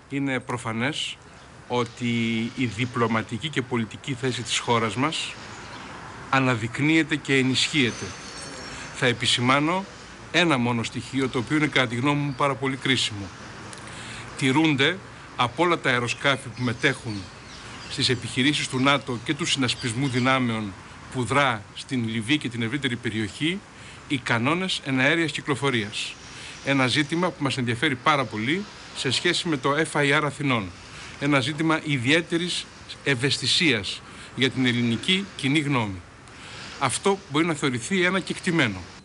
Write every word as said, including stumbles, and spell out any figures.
Είναι προφανές ότι η διπλωματική και πολιτική θέση της χώρας μας αναδεικνύεται και ενισχύεται. Θα επισημάνω ένα μόνο στοιχείο, το οποίο είναι κατά τη γνώμη μου πάρα πολύ κρίσιμο. Τηρούνται από όλα τα αεροσκάφη που μετέχουν στις επιχειρήσεις του ΝΑΤΟ και του συνασπισμού δυνάμεων που δρά στην Λιβύη και την ευρύτερη περιοχή οι κανόνες εναέριας κυκλοφορίας. Ένα ζήτημα που μας ενδιαφέρει πάρα πολύ σε σχέση με το Εφ Άι Αρ Αθηνών. Ένα ζήτημα ιδιαίτερης ευαισθησίας για την ελληνική κοινή γνώμη. Αυτό μπορεί να θεωρηθεί ένα κεκτημένο.